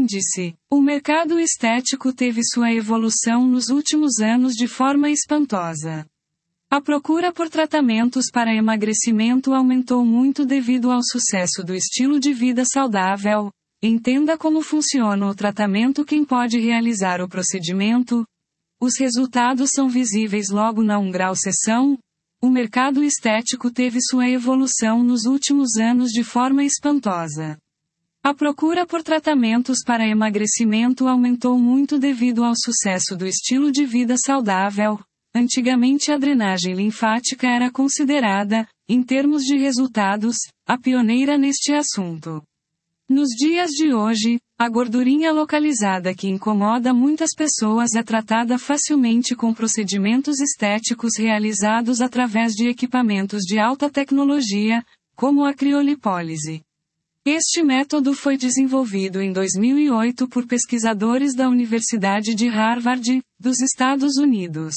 índice. O mercado estético teve sua evolução nos últimos anos de forma espantosa. A procura por tratamentos para emagrecimento aumentou muito devido ao sucesso do estilo de vida saudável. Entenda como funciona o tratamento. Quem pode realizar o procedimento? Os resultados são visíveis logo na 1 grau sessão. O mercado estético teve sua evolução nos últimos anos de forma espantosa. A procura por tratamentos para emagrecimento aumentou muito devido ao sucesso do estilo de vida saudável. Antigamente a drenagem linfática era considerada, em termos de resultados, a pioneira neste assunto. Nos dias de hoje, a gordurinha localizada que incomoda muitas pessoas é tratada facilmente com procedimentos estéticos realizados através de equipamentos de alta tecnologia, como a criolipólise. Este método foi desenvolvido em 2008 por pesquisadores da Universidade de Harvard, dos Estados Unidos.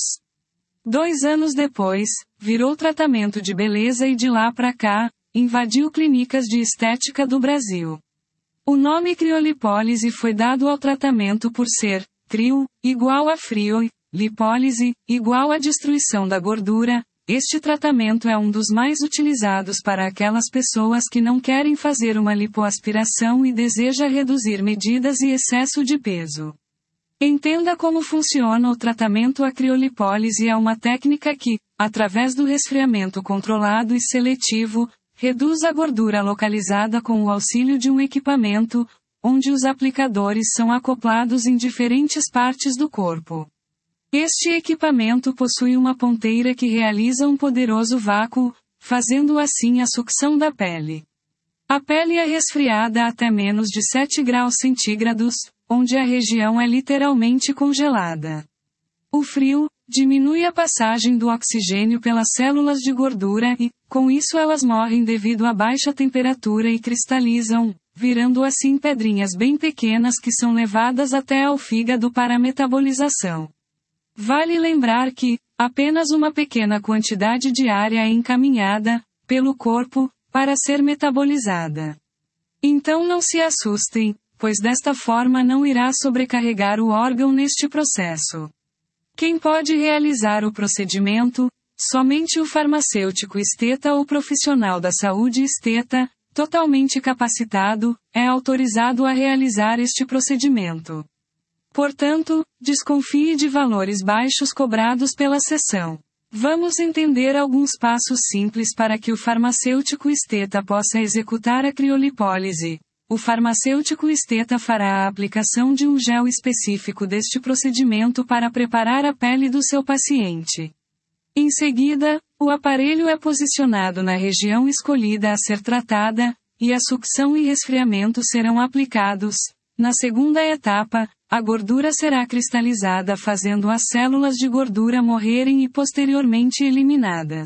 2 anos depois, virou tratamento de beleza e de lá pra cá, invadiu clínicas de estética do Brasil. O nome criolipólise foi dado ao tratamento por ser, crio, igual a frio, lipólise, igual a destruição da gordura. Este tratamento é um dos mais utilizados para aquelas pessoas que não querem fazer uma lipoaspiração e deseja reduzir medidas e excesso de peso. Entenda como funciona o tratamento. A criolipólise é uma técnica que, através do resfriamento controlado e seletivo, reduz a gordura localizada com o auxílio de um equipamento, onde os aplicadores são acoplados em diferentes partes do corpo. Este equipamento possui uma ponteira que realiza um poderoso vácuo, fazendo assim a sucção da pele. A pele é resfriada até menos de 7 graus centígrados, onde a região é literalmente congelada. O frio diminui a passagem do oxigênio pelas células de gordura e, com isso, elas morrem devido à baixa temperatura e cristalizam, virando assim pedrinhas bem pequenas que são levadas até ao fígado para metabolização. Vale lembrar que, apenas uma pequena quantidade diária é encaminhada, pelo corpo, para ser metabolizada. Então não se assustem, pois desta forma não irá sobrecarregar o órgão neste processo. Quem pode realizar o procedimento? Somente o farmacêutico esteta ou profissional da saúde esteta, totalmente capacitado, é autorizado a realizar este procedimento. Portanto, desconfie de valores baixos cobrados pela sessão. Vamos entender alguns passos simples para que o farmacêutico esteta possa executar a criolipólise. O farmacêutico esteta fará a aplicação de um gel específico deste procedimento para preparar a pele do seu paciente. Em seguida, o aparelho é posicionado na região escolhida a ser tratada, e a sucção e resfriamento serão aplicados. Na segunda etapa, a gordura será cristalizada fazendo as células de gordura morrerem e posteriormente eliminadas.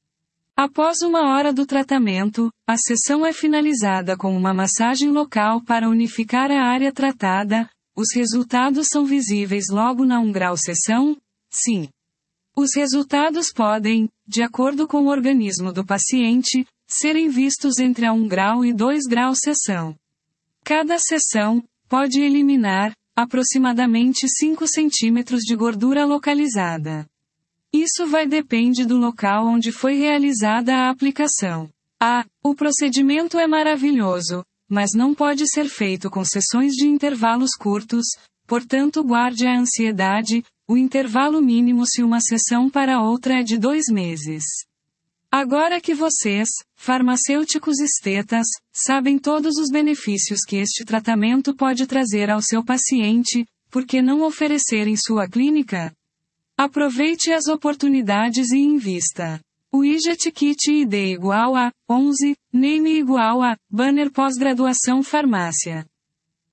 Após 1 hora do tratamento, a sessão é finalizada com uma massagem local para unificar a área tratada. Os resultados são visíveis logo na 1 grau sessão? Sim. Os resultados podem, de acordo com o organismo do paciente, serem vistos entre a 1 grau e 2 graus sessão. Cada sessão pode eliminar, aproximadamente 5 centímetros de gordura localizada. Isso vai depender do local onde foi realizada a aplicação. O procedimento é maravilhoso, mas não pode ser feito com sessões de intervalos curtos, portanto guarde a ansiedade. O intervalo mínimo se uma sessão para outra é de 2 meses. Agora que vocês, farmacêuticos estetas, sabem todos os benefícios que este tratamento pode trazer ao seu paciente, por que não oferecer em sua clínica? Aproveite as oportunidades e invista. Widget Kit ID igual a 11, Name igual a Banner Pós-graduação Farmácia.